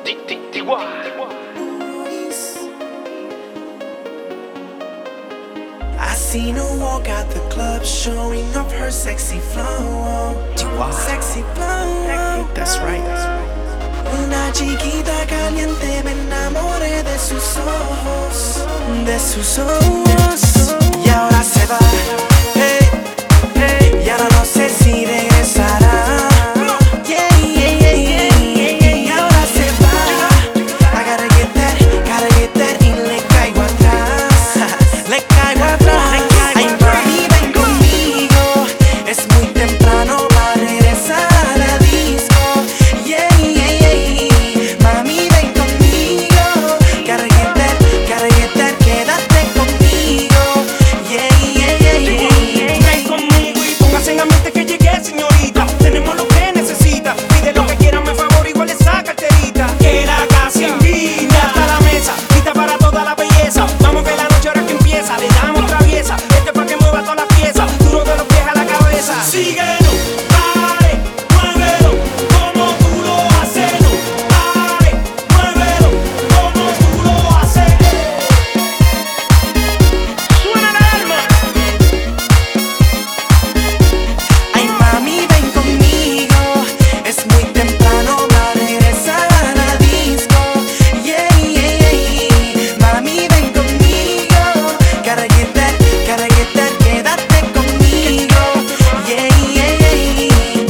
I seen her walk out the club, showing off her sexy flow. Sexy flow. That's right. Una chiquita caliente, me enamoré de sus ojos, de sus ojos. Y ahora se va, hey, hey. Y ahora no sé si regresará. Yeah, yeah, yeah, yeah. Y ahora se va. I gotta get that, y le caigo atrás. Le caigo atrás. Ay, mami, ven conmigo. Es muy temprano para regresar a la disco. Yeah, yeah, yeah. Mami, ven conmigo. Gotta get that, quédate conmigo. Yeah, yeah, yeah, yeah. Ven conmigo y póngase en mente que llegué, señorita. Tenemos lo que necesita. Pide lo que quiera, me favor, igual esa carterita. Que la casa invita. Hasta la mesa, lista para toda la belleza. Vamos que la noche ahora que empieza. Le damos traviesa. Este pa' que mueva toda la pieza. Duro de los pies a la cabeza. Síguelo, dale, muévelo. Como tú lo haces, no. Dale, muévelo. Como tú lo haces. Suena la alarma. Ay, mami, ven conmigo. Es muy temprano para regresar a la disco. Yeah, yeah, yeah. Mami, ven conmigo. Gotta get that, quédate conmigo. Yeah, yeah, yeah.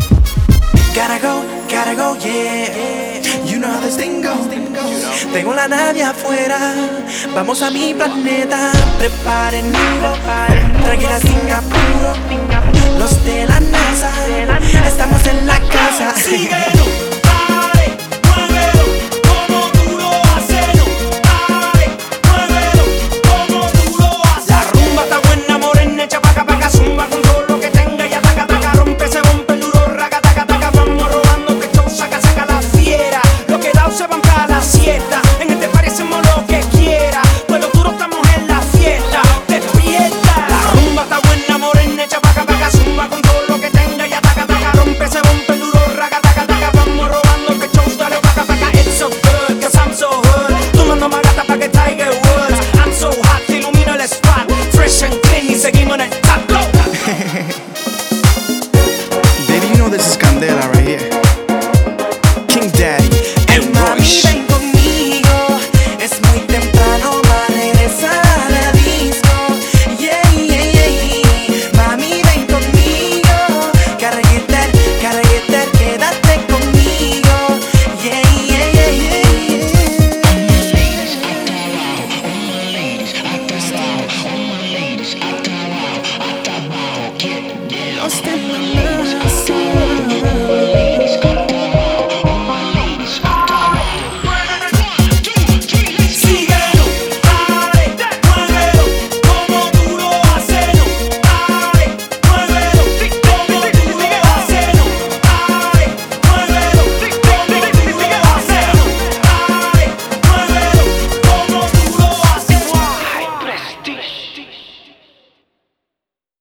Gotta go, yeah. You know how this thing goes. Tengo la nave afuera. Vamos a mi planeta. Prepárenlo. Tranquila, sin apuro. Los de la NASA. Estamos en la casa. Síguelo, dale, muévelo, como tú lo haces, no. Dale, muévelo, como tú lo haces. La rumba está buena, morena, echa paca, paca, zumba con todo lo que tenga y ataca, taca, rompe, se rompe el duro, raca, taca, taca, vamos rodando, que esto saca, saca la fiera. Los quedados se van para la siesta, en este parecemos lo que quiera, pues los duros estamos en la fiesta, despierta. La rumba está buena, morena, echa paca, paca, zumba con todo lo que tenga y ataca, taca, rompe, se rompe el duro, raca, taca, taca, vamos rodando, que shows dale, paca, paca, it's so good, cause I'm so hood, tomando más gata pa' que Tiger Woods, I'm so hot, te ilumino el spot, fresh and clean y seguimos en el top, go. Baby, you know this is Candela right here. King Daddy and Mami, Royce. ven conmigo. Es muy temprano para regresar a la disco. Yeah, yeah, yeah. Mami, ven conmigo. Gotta get that, quédate conmigo. Yeah, yeah, yeah, yeah. Lost in my mind.